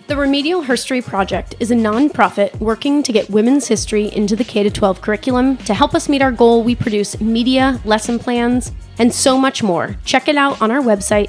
The Remedial Herstory Project is a nonprofit working to get women's history into the K-12 curriculum. To help us meet our goal, we produce media, lesson plans, and so much more. Check it out on our website,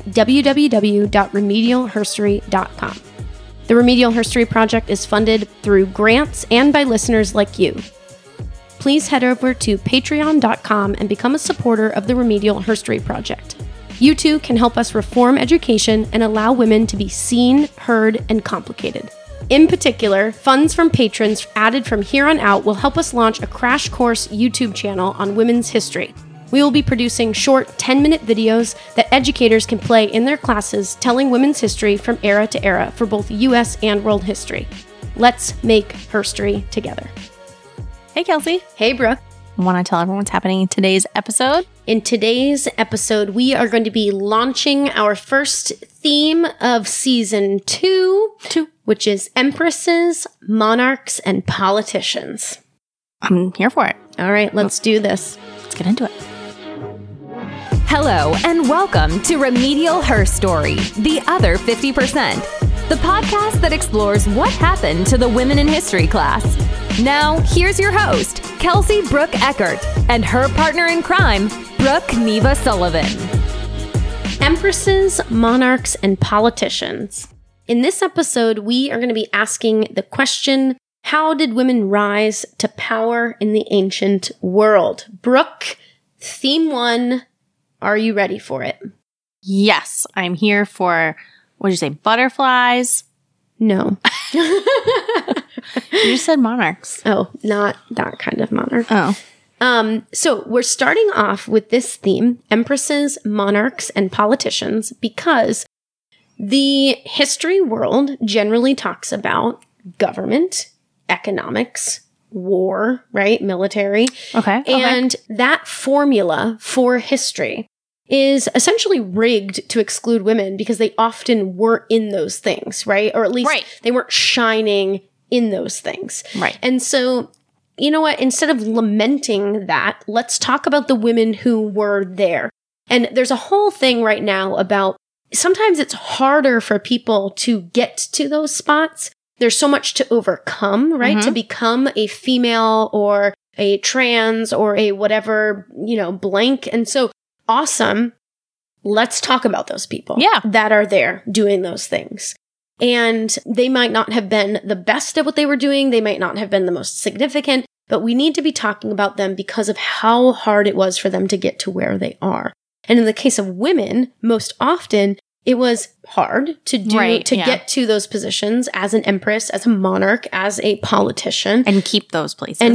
www.remedialherstory.com. The Remedial Herstory Project is funded through grants and by listeners like you. Please head over to patreon.com and become a supporter of the Remedial Herstory Project. You too can help us reform education and allow women to be seen, heard, and complicated. In particular, funds from patrons added from here on out will help us launch a crash course YouTube channel on women's history. We will be producing short 10-minute videos that educators can play in their classes telling women's history from era to era for both U.S. and world history. Let's make herstory together. Hey, Kelsey. Hey, Brooke. Want to tell everyone what's happening in today's episode? In today's episode, we are going to be launching our first theme of season 2, which is Empresses, Monarchs, and Politicians. I'm here for it. All right, let's do this. Let's get into it. Hello, and welcome to Remedial Herstory, the other 50%, the podcast that explores what happened to the women in history class. Now, here's your host, Kelsey Brooke Eckert, and her partner in crime, Brooke Neva Sullivan. Empresses, Monarchs, and Politicians. In this episode, we are going to be asking the question, how did women rise to power in the ancient world? Brooke, theme 1, are you ready for it? Yes, I'm here for, what did you say, butterflies? No. You just said monarchs. Oh, not that kind of monarch. Oh. So we're starting off with this theme, Empresses, Monarchs, and Politicians, because the history world generally talks about government, economics, war, right? Military. Okay. And that formula for history is essentially rigged to exclude women because they often weren't in those things, right? Or at least they weren't shining in those things. Right. And so, you know what? Instead of lamenting that, let's talk about the women who were there. And there's a whole thing right now about sometimes it's harder for people to get to those spots. There's so much to overcome, right? To become a female or a trans or a whatever, blank. And so, awesome. Let's talk about those people that are there doing those things. And they might not have been the best at what they were doing. They might not have been the most significant, but we need to be talking about them because of how hard it was for them to get to where they are. And in the case of women, most often it was hard to do, get to those positions as an empress, as a monarch, as a politician. And keep those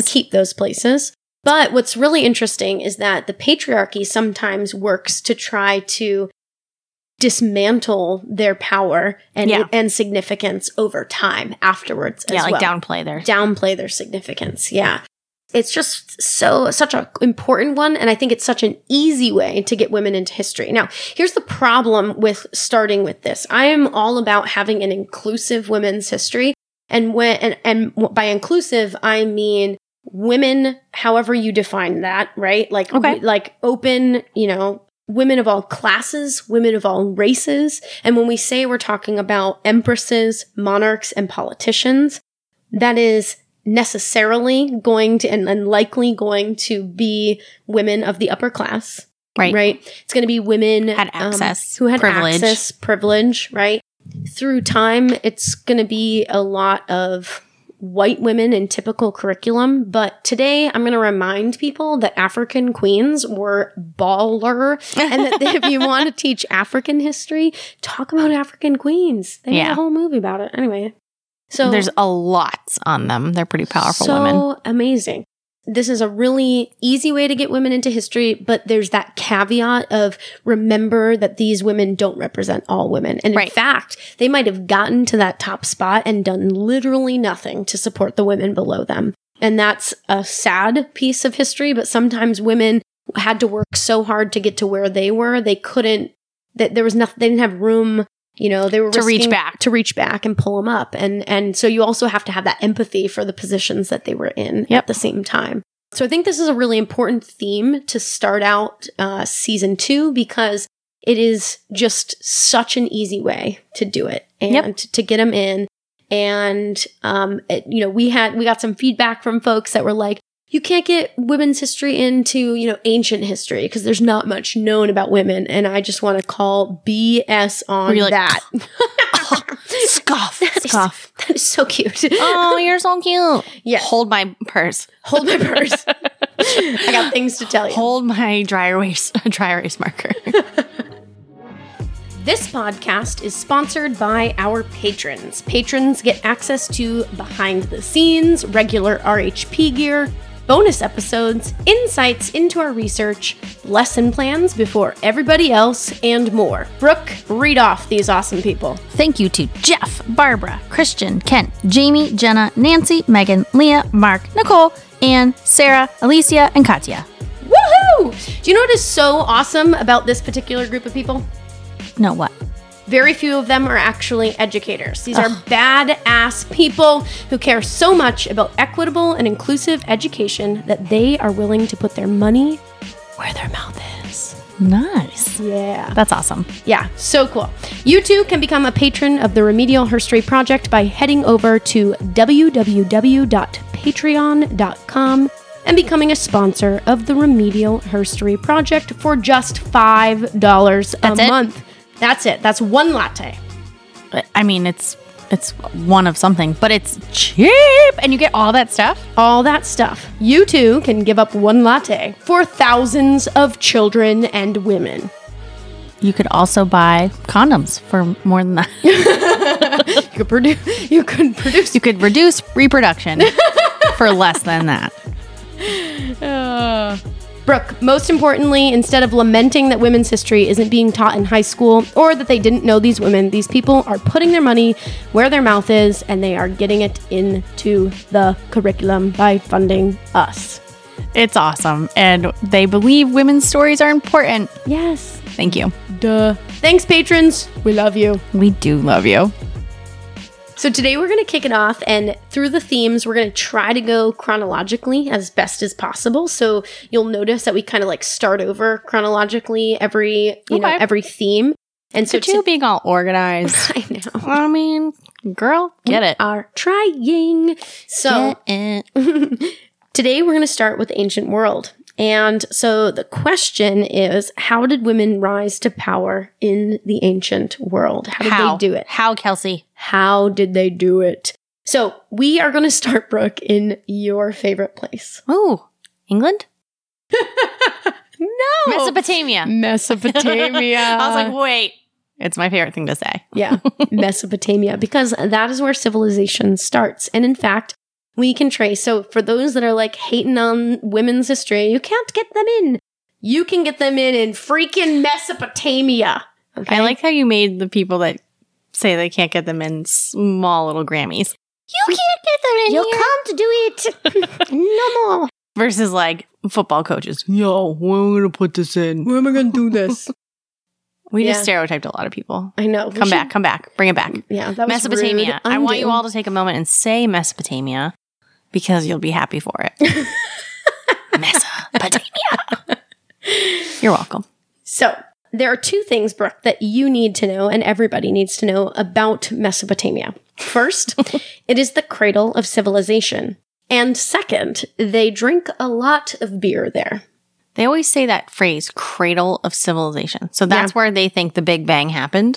places. But what's really interesting is that the patriarchy sometimes works to try to dismantle their power and significance over time afterwards as well. Yeah, like downplay their significance. Yeah. It's just such an important one, and I think it's such an easy way to get women into history. Now, here's the problem with starting with this. I am all about having an inclusive women's history, and by inclusive, I mean women, however you define that, right? Like open, women of all classes, women of all races. And when we say we're talking about empresses, monarchs, and politicians, that is necessarily going to and likely going to be women of the upper class. Right? It's going to be women who had privilege, right? Through time, it's going to be a lot of white women in typical curriculum. But today I'm going to remind people that African queens were baller and that if you want to teach African history, talk about African queens. They made a whole movie about it. Anyway. So there's a lot on them. They're pretty powerful women. So amazing. This is a really easy way to get women into history, but there's that caveat of remember that these women don't represent all women. And in fact, they might have gotten to that top spot and done literally nothing to support the women below them. And that's a sad piece of history, but sometimes women had to work so hard to get to where they were, they couldn't, there was nothing, they didn't have room. They were to reach back and pull them up. And so you also have to have that empathy for the positions that they were in at the same time. So I think this is a really important theme to start out season 2 because it is just such an easy way to do it and to get them in And, we got some feedback from folks that were like, you can't get women's history into, ancient history because there's not much known about women. And I just want to call BS on that. Scoff. That is so cute. Oh, you're so cute. Yes. Hold my purse. Hold my purse. I got things to tell you. Hold my dry erase marker. This podcast is sponsored by our patrons. Patrons get access to behind the scenes, regular RHP gear, bonus episodes, insights into our research, lesson plans before everybody else, and more. Brooke, read off these awesome people. Thank you to Jeff, Barbara, Christian, Kent, Jamie, Jenna, Nancy, Megan, Leah, Mark, Nicole, Anne, Sarah, Alicia, and Katya. Woohoo! Do you know what is so awesome about this particular group of people? No, what? Very few of them are actually educators. These are badass people who care so much about equitable and inclusive education that they are willing to put their money where their mouth is. Nice. Yeah. That's awesome. Yeah, so cool. You too can become a patron of the Remedial Herstory Project by heading over to www.patreon.com and becoming a sponsor of the Remedial Herstory Project for just $5 a month. That's it. That's one latte. I mean, it's one of something, but it's cheap, and you get all that stuff. All that stuff. You too can give up one latte for thousands of children and women. You could also buy condoms for more than that. You could reduce reproduction for less than that. Brooke, most importantly, instead of lamenting that women's history isn't being taught in high school or that they didn't know these women, these people are putting their money where their mouth is and they are getting it into the curriculum by funding us. It's awesome. And they believe women's stories are important. Yes. Thank you. Duh. Thanks, patrons. We love you. We do love you. So today we're going to kick it off, and through the themes, we're going to try to go chronologically as best as possible. So you'll notice that we kind of like start over chronologically every theme. And so you being all organized. I know. I mean, girl, get it. We are trying. So today we're going to start with ancient world. And so the question is, how did women rise to power in the ancient world? How did they do it? How, Kelsey? How did they do it? So we are going to start, Brooke, in your favorite place. Oh, England? No. Mesopotamia. Mesopotamia. I was like, wait. It's my favorite thing to say. Yeah, Mesopotamia, because that is where civilization starts. And in fact, we can trace. So for those that are like hating on women's history, you can't get them in. You can get them in freaking Mesopotamia. Okay? I like how you made the people that say they can't get them in small little Grammys. You can't get them in You here. can't do it. No more. Versus like football coaches. Yo, where am I going to put this in? Where am I going to do this? We just stereotyped a lot of people. I know. Come back. Bring it back. Yeah, that was Mesopotamia. Rude. I want you all to take a moment and say Mesopotamia because you'll be happy for it. Mesopotamia. You're welcome. So there are two things, Brooke, that you need to know and everybody needs to know about Mesopotamia. First, it is the cradle of civilization. And second, they drink a lot of beer there. They always say that phrase, cradle of civilization. So that's where they think the Big Bang happened.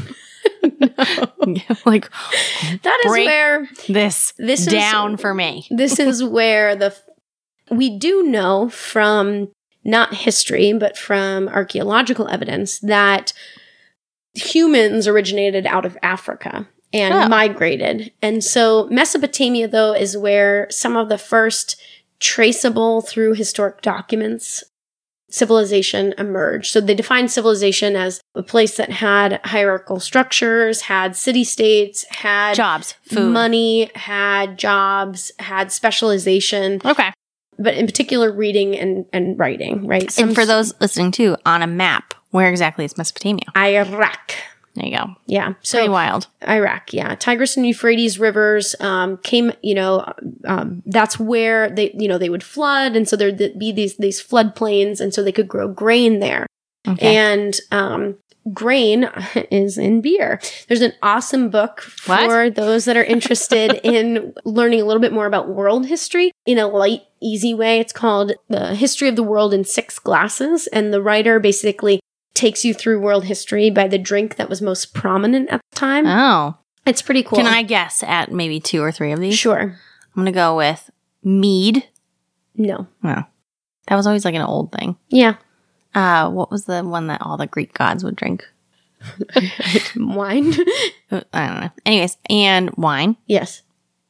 Like, that is where this down for me. This is where we do know from not history, but from archaeological evidence that humans originated out of Africa and migrated. And so Mesopotamia, though, is where some of the first traceable through historic documents civilization emerged. So they define civilization as a place that had hierarchical structures, had city-states, had jobs, food, money, had jobs, had specialization. Okay. But in particular, reading and writing, right? And for those listening too, on a map, where exactly is Mesopotamia? Iraq. There you go. Yeah. So pretty wild. Iraq, yeah. Tigris and Euphrates rivers came, that's where they would flood. And so there'd be these floodplains. And so they could grow grain there. Okay. And grain is in beer. There's an awesome book for those that are interested in learning a little bit more about world history in a light, easy way. It's called The History of the World in 6 Glasses. And the writer basically takes you through world history by the drink that was most prominent at the time. Oh. It's pretty cool. Can I guess at maybe 2 or 3 of these? Sure. I'm going to go with mead. No. Oh. That was always like an old thing. Yeah. What was the one that all the Greek gods would drink? Wine? I don't know. Anyways, and wine. Yes.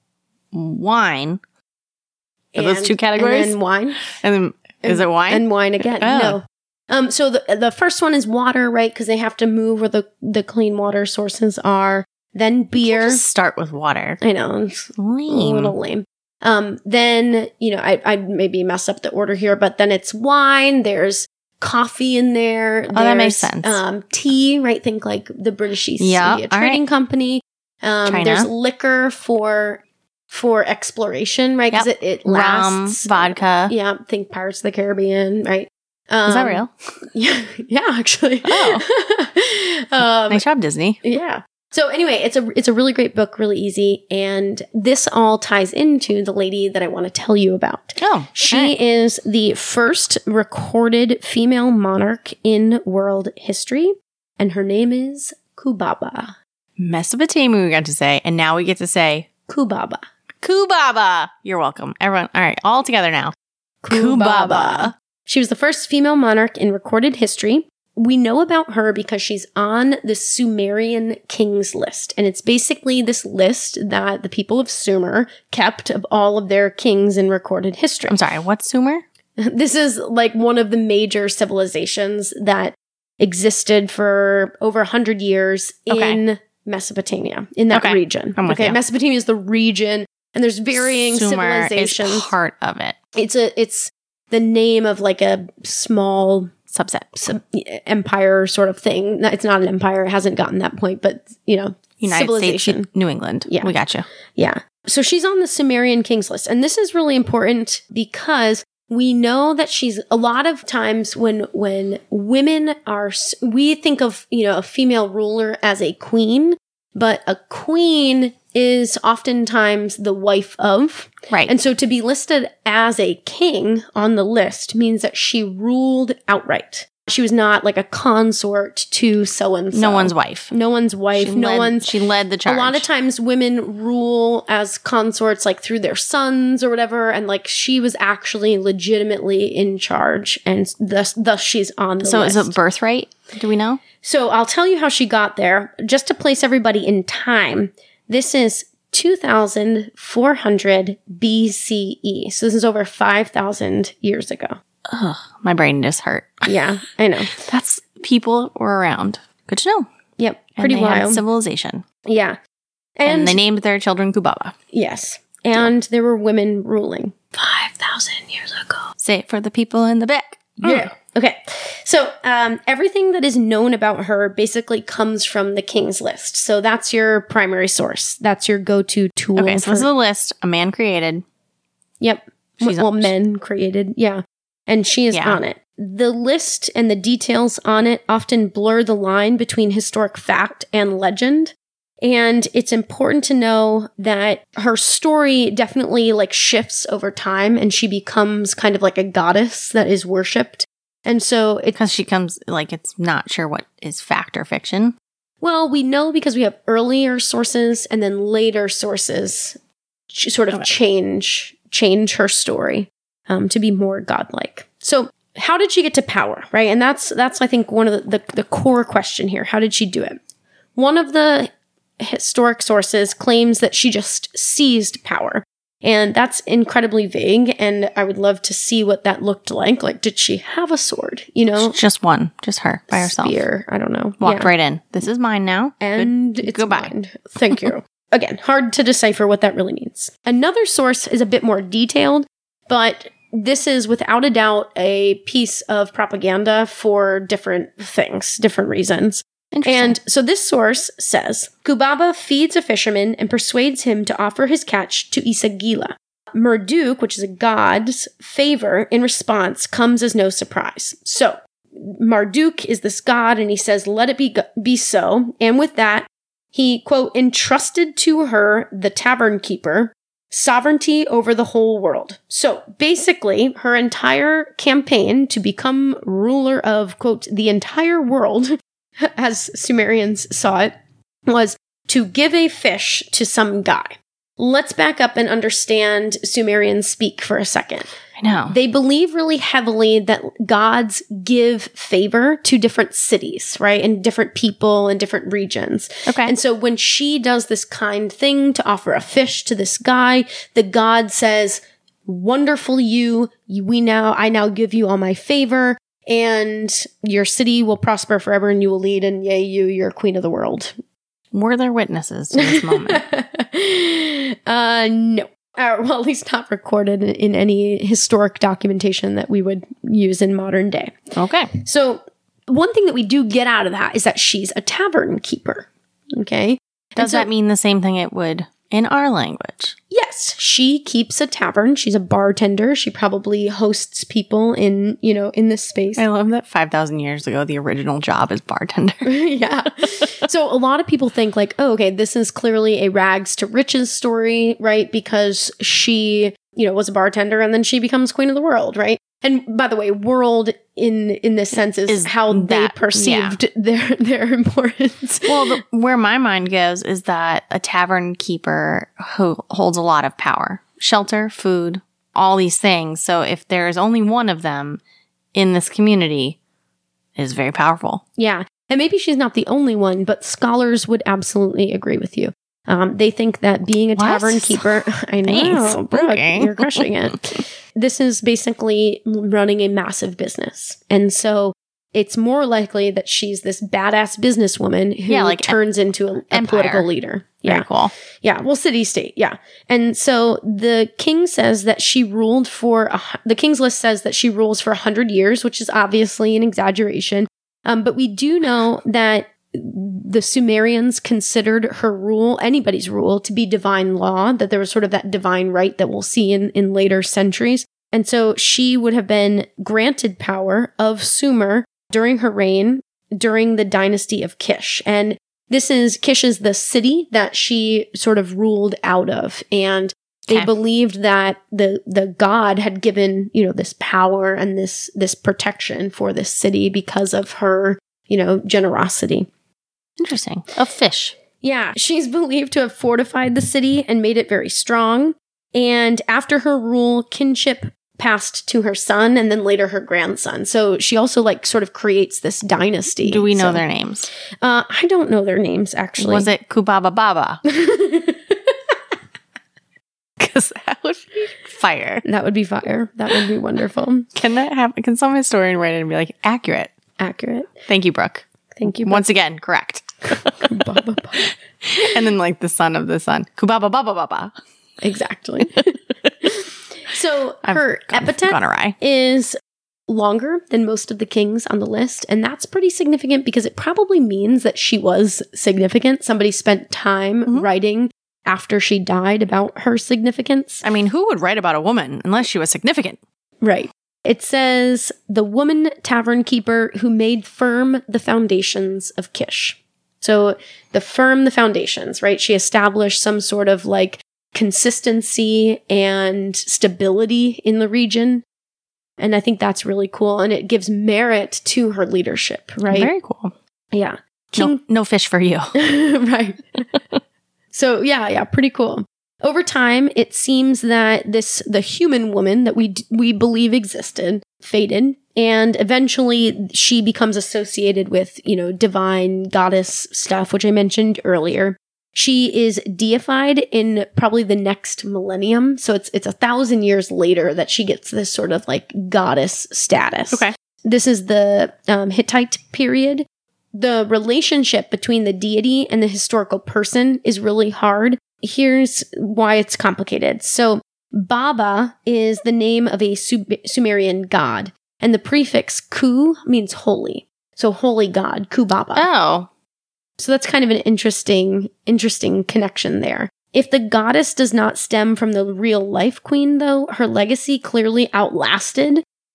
Wine. Are those 2 categories? And then wine. And then, is it wine? And wine again. Oh. No. So the first one is water, right? Because they have to move where the clean water sources are. Then beer. Just start with water. I know. It's Lame. a little lame. Then, I maybe mess up the order here, but then it's wine. There's coffee in there. Oh, that makes sense. Tea, right? Think like the British East Yeah, India Trading Company. China. There's liquor for exploration, right? Because it lasts. Rum, vodka. Yeah, think Pirates of the Caribbean, right? Is that real? Yeah, actually. Oh. Nice job, Disney. Yeah. So anyway, it's a really great book, really easy, and this all ties into the lady that I want to tell you about. Oh, she is the first recorded female monarch in world history, and her name is Kubaba. Mesopotamia we got to say, and now we get to say Kubaba. Kubaba. You're welcome. Everyone, all right, all together now. Kubaba. She was the first female monarch in recorded history. We know about her because she's on the Sumerian kings list. And it's basically this list that the people of Sumer kept of all of their kings in recorded history. I'm sorry, what's Sumer? This is like one of the major civilizations that existed for over 100 years in Mesopotamia, in that region. I'm with you. Mesopotamia is the region, and there's varying Sumer civilizations. Is part of it. It's the name of like a small subset empire sort of thing. It's not an empire. It hasn't gotten that point, but United civilization. States, New England. Yeah. We got you. Yeah. So she's on the Sumerian kings list. And this is really important because we know that she's a lot of times when women are, we think of, a female ruler as a queen, but a queen is oftentimes the wife of. Right. And so to be listed as a king on the list means that she ruled outright. She was not like a consort to so-and-so. No one's wife. No one's wife. She led the charge. A lot of times women rule as consorts like through their sons or whatever. And like she was actually legitimately in charge. And thus she's on the list. So is it birthright? Do we know? So I'll tell you how she got there. Just to place everybody in time. This is 2400 BCE. So this is over 5,000 years ago. Ugh, my brain just hurt. Yeah, I know. That's people were around. Good to know. Yep, Pretty wild. Had civilization. Yeah. And they named their children Kubaba. Yes. And there were women ruling 5,000 years ago. Say it for the people in the back. Yeah. Okay. So everything that is known about her basically comes from the King's List. So that's your primary source. That's your go-to tool. Okay, so this is a list a man created. Yep. Men created. Yeah. And she is on it. The list and the details on it often blur the line between historic fact and legend. And it's important to know that her story definitely like shifts over time and she becomes kind of like a goddess that is worshipped. And so because she comes like it's not sure what is fact or fiction. Well, we know because we have earlier sources and then later sources sort of change her story to be more godlike. So how did she get to power, right? And that's I think one of the core question here. How did she do it? One of the historic sources claims that she just seized power. And that's incredibly vague. And I would love to see what that looked like. Like, did she have a sword? Just one. Just her by herself. Spear. I don't know. Walked right in. This is mine now. And it's goodbye. Mine. Thank you. Again, hard to decipher what that really means. Another source is a bit more detailed, but this is without a doubt a piece of propaganda for different things, different reasons. And so this source says, Kubaba feeds a fisherman and persuades him to offer his catch to Isagila. Marduk, which is a god's favor in response, comes as no surprise. So Marduk is this god, and he says, let it be so. And with that, he, quote, entrusted to her, the tavern keeper, sovereignty over the whole world. So basically, her entire campaign to become ruler of, quote, the entire world, as Sumerians saw it, was to give a fish to some guy. Let's back up and understand Sumerian speak for a second. I know. They believe really heavily that gods give favor to different cities, right? And different people and different regions. Okay. And so when she does this kind thing to offer a fish to this guy, the god says, wonderful I now give you all my favor, and your city will prosper forever and you will lead, and yay, you're queen of the world. Were there witnesses to this moment? No. Well, at least not recorded in any historic documentation that we would use in modern day. Okay. So one thing that we do get out of that is that she's a tavern keeper. Okay. Does that mean the same thing it would in our language? Yes. She keeps a tavern. She's a bartender. She probably hosts people in this space. I love that 5,000 years ago, the original job is bartender. Yeah. So a lot of people think like, oh, okay, this is clearly a rags to riches story, right? Because she, was a bartender and then she becomes queen of the world, right? And by the way, world in this sense is how they perceived their importance. Well, where my mind goes is that a tavern keeper who holds a lot of power, shelter, food, all these things. So if there's only one of them in this community, it is very powerful. Yeah. And maybe she's not the only one, but scholars would absolutely agree with you. They think that being a tavern keeper, I know, Brooke, Okay. You're crushing it. This is basically running a massive business. And so it's more likely that she's this badass businesswoman who turns into a political leader. Yeah. Very cool. Yeah. Well, city-state. Yeah. And so the king says that she ruled the king's list says that she rules for 100 years, which is obviously an exaggeration. But we do know that the Sumerians considered her rule, anybody's rule, to be divine law, that there was sort of that divine right that we'll see in later centuries. And so she would have been granted power of Sumer during her reign, during the dynasty of Kish. And Kish is the city that she sort of ruled out of. And they believed that the god had given, this power and this protection for this city because of her, generosity. Interesting. A fish. Yeah. She's believed to have fortified the city and made it very strong. And after her rule, kinship passed to her son and then later her grandson. So she also sort of creates this dynasty. Do we know their names? I don't know their names, actually. Was it Kubaba Baba? Because that would be fire. That would be fire. That would be wonderful. Can some historian write it and be like, accurate? Accurate. Thank you, Brooke. Thank you, Brooke. Once again, correct. And then the son of the son. Kubaba Baba Baba. Exactly. So her epithet is longer than most of the kings on the list. And that's pretty significant because it probably means that she was significant. Somebody spent time writing after she died about her significance. I mean, who would write about a woman unless she was significant? Right. It says, the woman tavern keeper who made firm the foundations of Kish. So the foundations, right? She established some sort of consistency and stability in the region. And I think that's really cool. And it gives merit to her leadership, right? Very cool. Yeah. No fish for you. Right. So yeah, pretty cool. Over time, it seems that the human woman that we believe existed faded, and eventually she becomes associated with, divine goddess stuff, which I mentioned earlier. She is deified in probably the next millennium. So it's 1,000 years later that she gets this sort of goddess status. Okay. This is the Hittite period. The relationship between the deity and the historical person is really hard. Here's why it's complicated. So Baba is the name of a Sumerian god, and the prefix Ku means holy. So holy god, Kubaba. Oh. So that's kind of an interesting connection there. If the goddess does not stem from the real life queen, though, her legacy clearly outlasted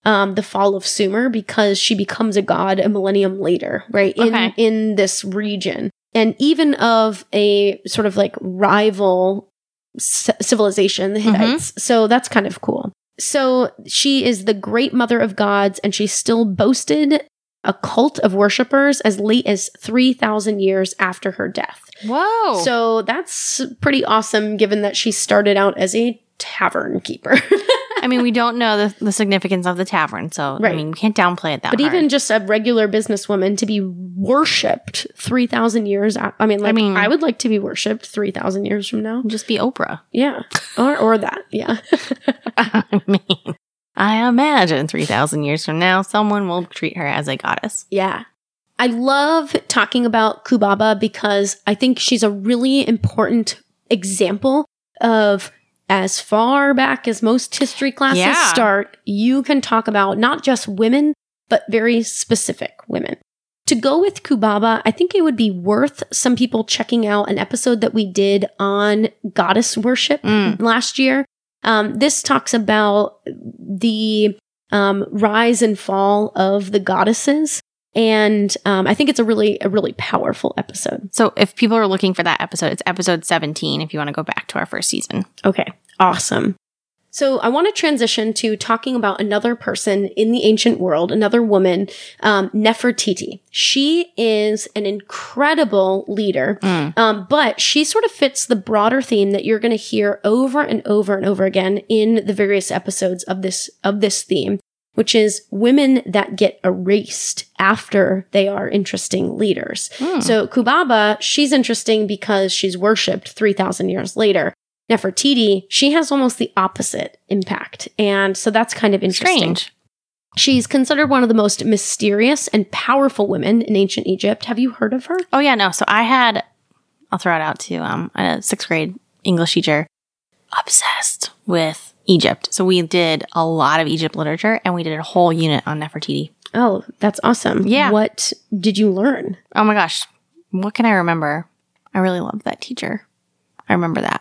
the fall of Sumer, because she becomes a god a millennium later, right? In this region. And even of a sort of like rival civilization, the Hittites. So that's kind of cool. So she is the great mother of gods, and she still boasted a cult of worshippers as late as 3,000 years after her death. Whoa. So that's pretty awesome, given that she started out as a tavern keeper. I mean, we don't know the significance of the tavern, so I mean, we can't downplay it that But hard. even just a regular businesswoman to be worshipped 3,000 years, I mean, I would like to be worshipped 3,000 years from now. Just be Oprah. Yeah. Or that, yeah. I mean, I imagine 3,000 years from now, someone will treat her as a goddess. Yeah. I love talking about Kubaba because I think she's a really important example of, as far back as most history classes start, you can talk about not just women, but very specific women. To go with Kubaba, I think it would be worth some people checking out an episode that we did on goddess worship last year. This talks about the rise and fall of the goddesses. And I think it's a really powerful episode. So if people are looking for that episode, it's episode 17 if you want to go back to our first season. Okay, awesome. So I want to transition to talking about another person in the ancient world, another woman, Nefertiti. She is an incredible leader, but she sort of fits the broader theme that you're going to hear over and over and over again in the various episodes of this theme, which is women that get erased after they are interesting leaders. So Kubaba, she's interesting because she's worshipped 3,000 years later. Nefertiti, she has almost the opposite impact. And so that's kind of interesting. Strange. She's considered one of the most mysterious and powerful women in ancient Egypt. Have you heard of her? Oh, yeah, no. So I'll throw it out to a sixth grade English teacher, obsessed with Egypt. So we did a lot of Egypt literature, and we did a whole unit on Nefertiti. Oh, that's awesome. Yeah. What did you learn? Oh my gosh. What can I remember? I really loved that teacher. I remember that.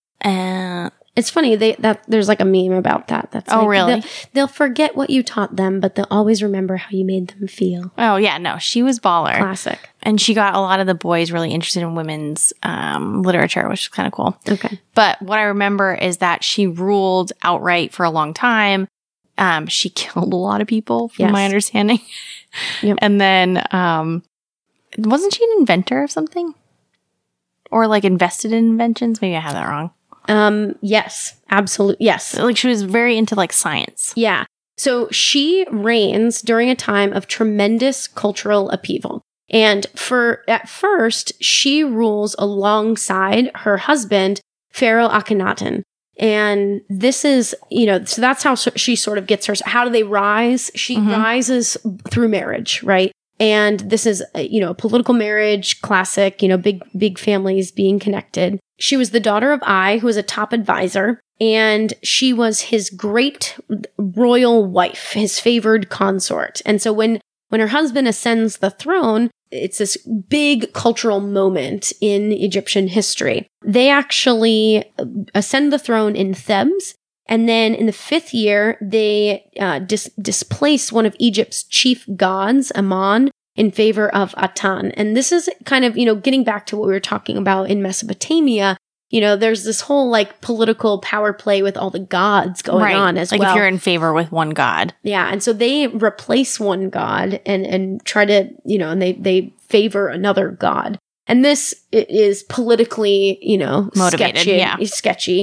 It's funny there's like a meme about that. That's really? They'll forget what you taught them, but they'll always remember how you made them feel. Oh yeah, no, she was baller. Classic. And she got a lot of the boys really interested in women's literature, which is kind of cool. Okay. But what I remember is that she ruled outright for a long time. She killed a lot of people, from my understanding. Yep. And then, wasn't she an inventor of something? Or like invested in inventions? Maybe I have that wrong. Yes, absolutely. Yes. Like she was very into like science. Yeah. So she reigns during a time of tremendous cultural upheaval. And at first, she rules alongside her husband, Pharaoh Akhenaten. And this is, so that's how she sort of gets her. How do they rise? She rises through marriage, right? And this is, a political marriage, classic, big families being connected. She was the daughter of Ai, who was a top advisor, and she was his great royal wife, his favored consort. And so when her husband ascends the throne, it's this big cultural moment in Egyptian history. They actually ascend the throne in Thebes. And then in the 5th year, they displace one of Egypt's chief gods, Ammon, in favor of Atan. And this is kind of, getting back to what we were talking about in Mesopotamia. There's this whole like political power play with all the gods going on as well. Like if you're in favor with one god. Yeah. And so they replace one god and try to, and they favor another god. And this is politically, motivated, sketchy.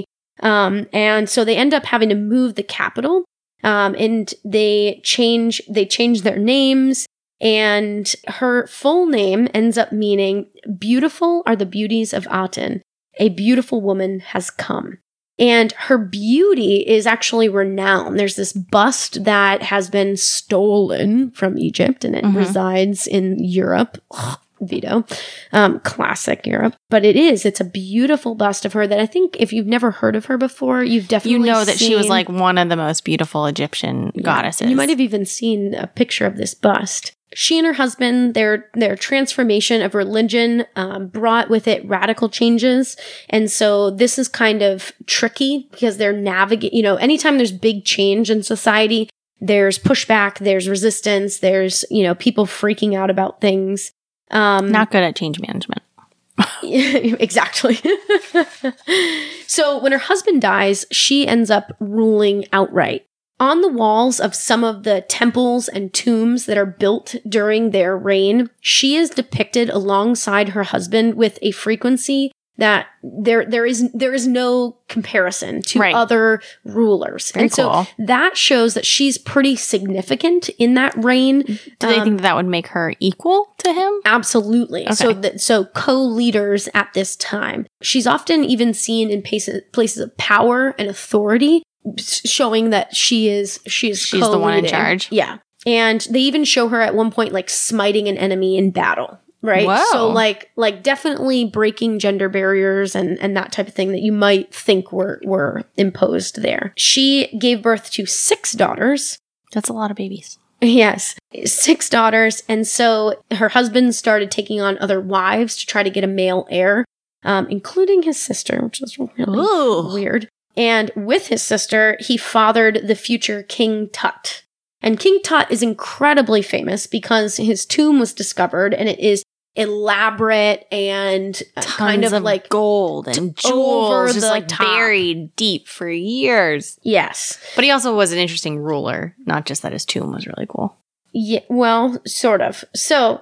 And so they end up having to move the capital, and they change their names, and her full name ends up meaning beautiful are the beauties of Aten. A beautiful woman has come. And her beauty is actually renowned. There's this bust that has been stolen from Egypt, and it resides in Europe. Veto. Classic Europe. But it's a beautiful bust of her that I think if you've never heard of her before, you've definitely that she was like one of the most beautiful Egyptian goddesses. And you might have even seen a picture of this bust. She and her husband, their transformation of religion brought with it radical changes. And so this is kind of tricky because they're anytime there's big change in society, There's pushback, there's resistance, there's, people freaking out about things. Not good at change management. Exactly. So when her husband dies, she ends up ruling outright. On the walls of some of the temples and tombs that are built during their reign, she is depicted alongside her husband with a frequency that there is no comparison to other rulers. Very and so cool. that shows that she's pretty significant in that reign. Do they think that would make her equal to him? Absolutely. Okay. So co-leaders at this time. She's often even seen in places of power and authority, showing that she's the one in charge. Yeah. And they even show her at one point like smiting an enemy in battle. Right. Whoa. So like definitely breaking gender barriers and that type of thing that you might think were imposed there. She gave birth to 6 daughters. That's a lot of babies. Yes, 6 daughters. And so her husband started taking on other wives to try to get a male heir, including his sister, which is really weird. And with his sister, he fathered the future King Tut. And King Tut is incredibly famous because his tomb was discovered and it is elaborate and kind of like gold and jewels just like buried deep for years. Yes. But he also was an interesting ruler, not just that his tomb was really cool. Yeah, well, sort of. So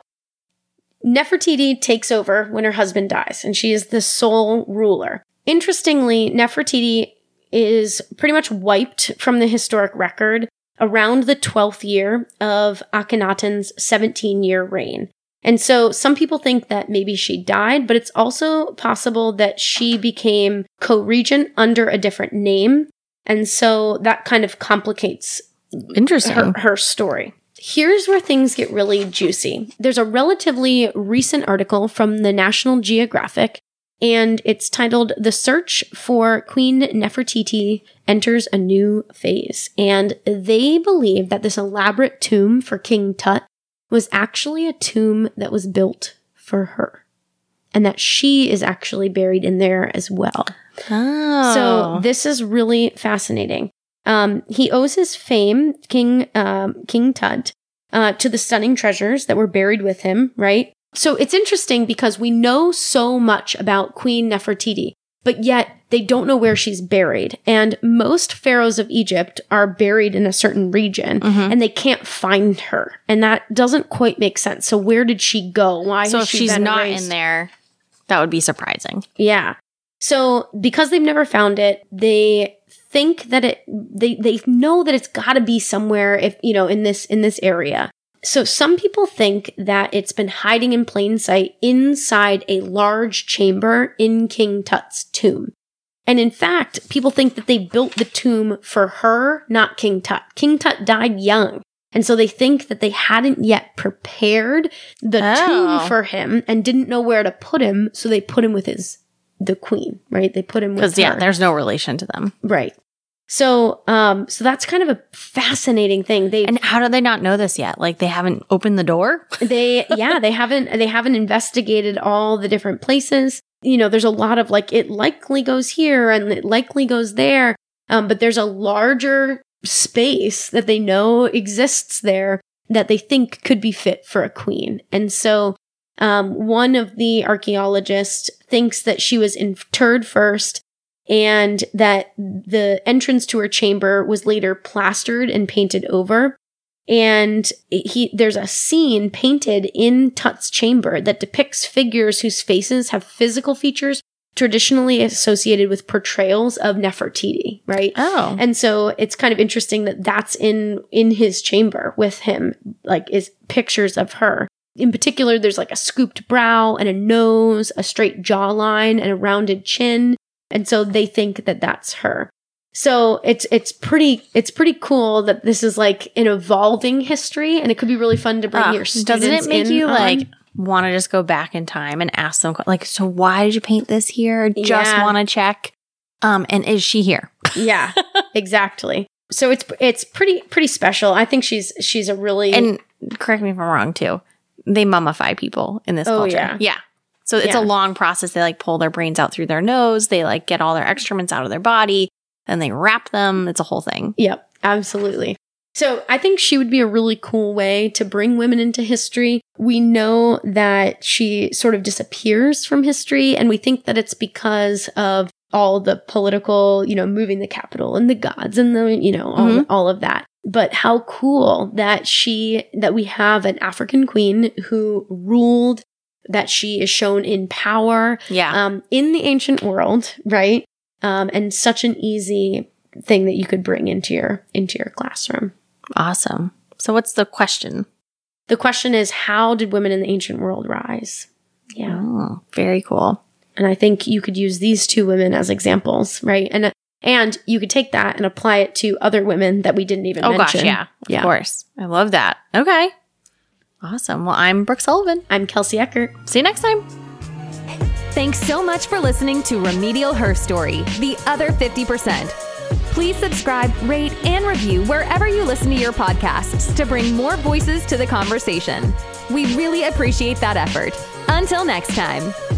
Nefertiti takes over when her husband dies and she is the sole ruler. Interestingly, Nefertiti is pretty much wiped from the historic record around the 12th year of Akhenaten's 17-year reign. And so some people think that maybe she died, but it's also possible that she became co-regent under a different name. And so that kind of complicates her story. Here's where things get really juicy. There's a relatively recent article from the National Geographic, and it's titled "The Search for Queen Nefertiti Enters a New Phase." And they believe that this elaborate tomb for King Tut was actually a tomb that was built for her. And that she is actually buried in there as well. Oh. So this is really fascinating. He owes his fame, King Tut, to the stunning treasures that were buried with him, right? So it's interesting because we know so much about Queen Nefertiti, but yet they don't know where she's buried. And most pharaohs of Egypt are buried in a certain region, and they can't find her. And that doesn't quite make sense. So where did she go? Why? So has if she she's been not erased? in there, that would be surprising. Yeah. So because they've never found it, they think that they know that it's got to be somewhere in this area. So some people think that it's been hiding in plain sight inside a large chamber in King Tut's tomb. And in fact, people think that they built the tomb for her, not King Tut. King Tut died young. And so they think that they hadn't yet prepared the tomb for him and didn't know where to put him. So they put him with the queen, right? They put him with her. There's no relation to them. Right. So that's kind of a fascinating thing. And how do they not know this yet? Like they haven't opened the door? They haven't investigated all the different places. There's a lot of like, it likely goes here and it likely goes there. But there's a larger space that they know exists there that they think could be fit for a queen. And so one of the archaeologists thinks that she was interred first, and that the entrance to her chamber was later plastered and painted over. And there's a scene painted in Tut's chamber that depicts figures whose faces have physical features traditionally associated with portrayals of Nefertiti, right? Oh. And so it's kind of interesting that that's in his chamber with him, like is pictures of her. In particular, there's like a scooped brow and a nose, a straight jawline, and a rounded chin. And so they think that that's her. So it's pretty cool that this is like an evolving history, and it could be really fun to bring your students in. Doesn't it make you like want to just go back in time and ask them like, so why did you paint this here? Just want to check. And is she here? Yeah, exactly. So it's pretty special. I think she's a really, and correct me if I'm wrong too. They mummify people in this culture. Yeah. So it's a long process. They like pull their brains out through their nose. They like get all their excrements out of their body and they wrap them. It's a whole thing. Yep, absolutely. So I think she would be a really cool way to bring women into history. We know that she sort of disappears from history, and we think that it's because of all the political, moving the capital and the gods and the, all of that. But how cool that we have an African queen who ruled, that she is shown in power in the ancient world, right? And such an easy thing that you could bring into your classroom. Awesome. So what's the question? The question is, how did women in the ancient world rise? Yeah. Oh, very cool. And I think you could use these two women as examples, right? And you could take that and apply it to other women that we didn't even mention. Oh gosh, yeah. Of course. I love that. Okay. Awesome. Well, I'm Brooke Sullivan. I'm Kelsey Eckert. See you next time. Thanks so much for listening to Remedial Her Story, The Other 50%. Please subscribe, rate, and review wherever you listen to your podcasts to bring more voices to the conversation. We really appreciate that effort. Until next time.